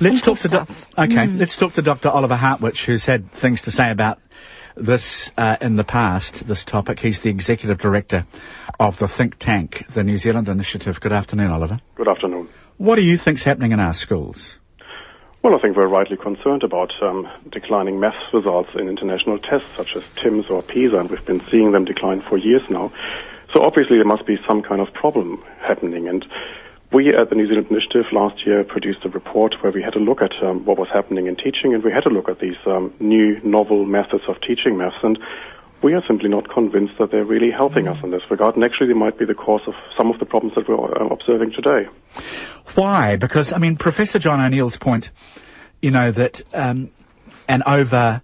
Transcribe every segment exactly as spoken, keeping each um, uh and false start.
let's talk to stuff. Do- okay. Mm. Let's talk to Doctor Oliver Hartwich, who's had things to say about this uh, in the past. This topic. He's the executive director of the think tank, the New Zealand Initiative. Good afternoon, Oliver. Good afternoon. What do you think's happening in our schools? Well, I think we're rightly concerned about um, declining maths results in international tests such as TIMSS or PISA, and we've been seeing them decline for years now. So obviously there must be some kind of problem happening. And we at the New Zealand Initiative last year produced a report where we had a look at um, what was happening in teaching, and we had a look at these um, new novel methods of teaching maths, and we are simply not convinced that they're really helping us in this regard, and actually they might be the cause of some of the problems that we're uh, observing today. Why? Because, I mean, Professor John O'Neill's point, you know, that um, an over...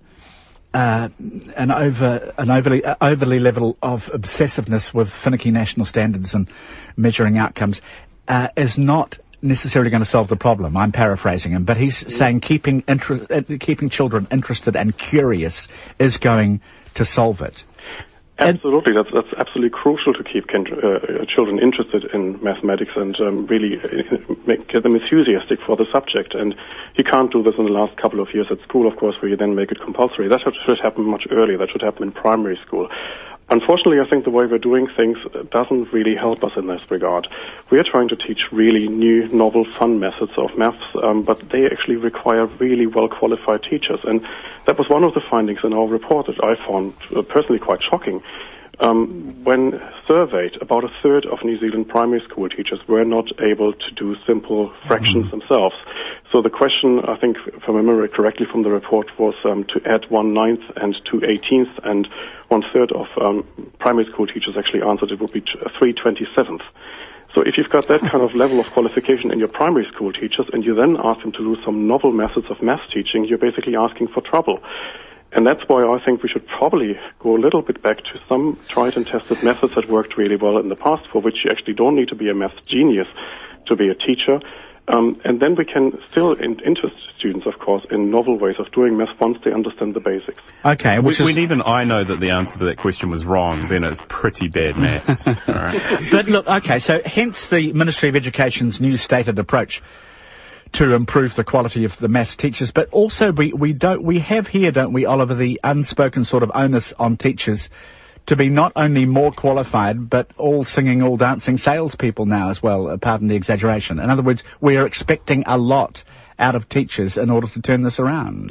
Uh, an over an overly uh, overly level of obsessiveness with finicky national standards and measuring outcomes uh, is not necessarily going to solve the problem. I'm paraphrasing him, but he's saying keeping inter- uh, keeping children interested and curious is going to solve it. Absolutely, that's that's absolutely crucial to keep kin- uh, children interested in mathematics and um, really uh, make, get them enthusiastic for the subject. And you can't do this in the last couple of years at school, of course, where you then make it compulsory. That should, should happen much earlier. That should happen in primary school. Unfortunately, I think the way we're doing things doesn't really help us in this regard. We are trying to teach really new, novel, fun methods of maths, um, but they actually require really well-qualified teachers. And that was one of the findings in our report that I found uh, personally quite shocking. Um, when surveyed, about a third of New Zealand primary school teachers were not able to do simple fractions mm-hmm. themselves. So the question, I think, if I remember correctly from the report, was um, to add one ninth and two eighteenths, and one third of um, primary school teachers actually answered it would be three twenty-sevenths. So if you've got that kind of level of qualification in your primary school teachers, and you then ask them to do some novel methods of maths teaching, you're basically asking for trouble. And that's why I think we should probably go a little bit back to some tried and tested methods that worked really well in the past, for which you actually don't need to be a maths genius to be a teacher. Um, and then we can still in- interest students, of course, in novel ways of doing maths once they understand the basics. Okay, which when, is... when even I know that the answer to that question was wrong, then it's pretty bad maths. All right. But look, okay, so hence the Ministry of Education's new stated approach to improve the quality of the maths teachers, but also we, we don't, we have here, don't we, Oliver, the unspoken sort of onus on teachers to be not only more qualified, but all singing, all dancing salespeople now as well, uh, pardon the exaggeration. In other words, we are expecting a lot out of teachers in order to turn this around.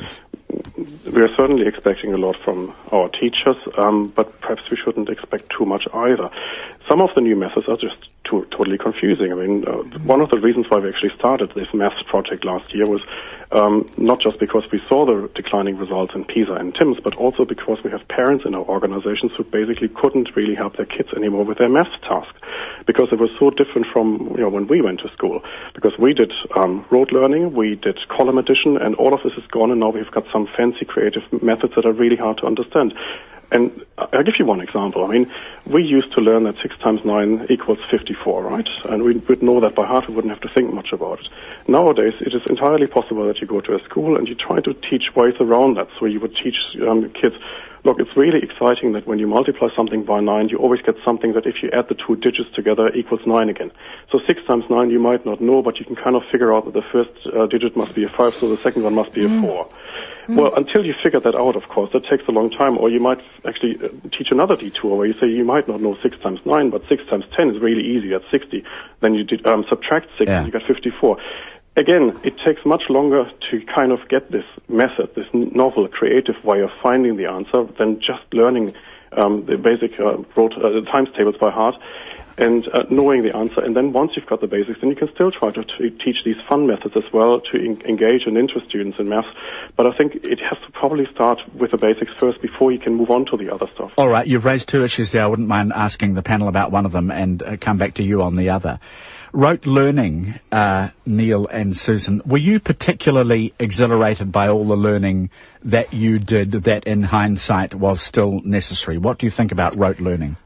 We are certainly expecting a lot from our teachers, um, but perhaps we shouldn't expect too much either. Some of the new methods are just too, totally confusing. I mean, uh, one of the reasons why we actually started this maths project last year was um, not just because we saw the declining results in PISA and TIMSS, but also because we have parents in our organizations who basically couldn't really help their kids anymore with their maths task, because it was so different from, you know, when we went to school. Because we did um, rote learning, we did column addition, and all of this is gone, and now we've got some fancy creative methods that are really hard to understand. And I'll give you one example. I mean, we used to learn that six times nine equals fifty-four, right? And we would know that by heart. We wouldn't have to think much about it. Nowadays, it is entirely possible that you go to a school and you try to teach ways around that. So you would teach um, kids, look, it's really exciting that when you multiply something by nine, you always get something that if you add the two digits together equals nine again. So six times nine you might not know, but you can kind of figure out that the first uh, digit must be a five, so the second one must be mm. a four. Mm. Well, until you figure that out, of course, that takes a long time. Or you might actually uh, teach another detour where you say you might not know six times nine, but six times ten is really easy. That's sixty. Then you did, um, subtract six, yeah. and you get fifty-four. Again, it takes much longer to kind of get this method, this novel, creative way of finding the answer than just learning um, the basic uh, broad, uh, times tables by heart and uh, knowing the answer. And then once you've got the basics, then you can still try to t- teach these fun methods as well to en- engage and interest students in maths. But I think it has to probably start with the basics first before you can move on to the other stuff. All right, you've raised two issues there. I wouldn't mind asking the panel about one of them and uh, come back to you on the other. Rote learning, uh, Neil and Susan, were you particularly exhilarated by all the learning that you did that in hindsight was still necessary? What do you think about rote learning?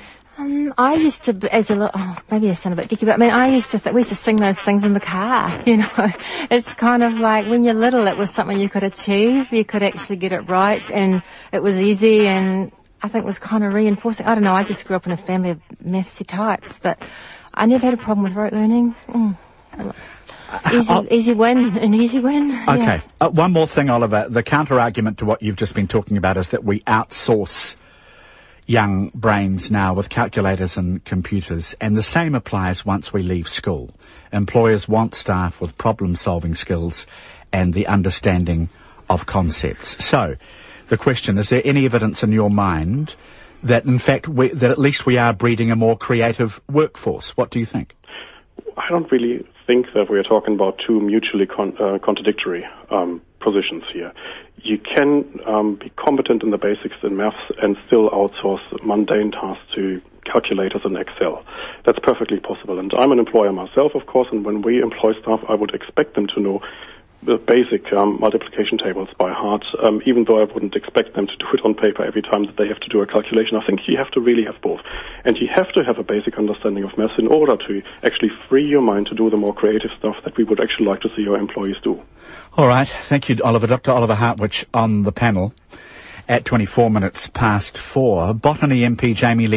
Um, I used to, as a little, oh, maybe I sound a bit geeky, but I mean, I used to, th- we used to sing those things in the car, you know. It's kind of like when you're little, it was something you could achieve, you could actually get it right, and it was easy, and I think it was kind of reinforcing. I don't know, I just grew up in a family of mathsy types, but I never had a problem with rote learning. Mm. easy, I'll- easy win, an easy win. Okay. Yeah. Uh, one more thing, Oliver. The counter-argument to what you've just been talking about is that we outsource young brains now with calculators and computers, and the same applies once we leave school. Employers want staff with problem-solving skills and the understanding of concepts. So, the question, is there any evidence in your mind that, in fact, we, that at least we are breeding a more creative workforce? What do you think? I don't really think that we are talking about two mutually con- uh, contradictory um, positions here. You can um, be competent in the basics in maths and still outsource mundane tasks to calculators in Excel. That's perfectly possible. And I'm an employer myself, of course, and when we employ staff, I would expect them to know the basic um, multiplication tables by heart, um, even though I wouldn't expect them to do it on paper every time that they have to do a calculation. I think you have to really have both. And you have to have a basic understanding of maths in order to actually free your mind to do the more creative stuff that we would actually like to see our employees do. All right. Thank you, Oliver. Doctor Oliver Hartwich on the panel at twenty-four minutes past four. Botany M P Jamie Lee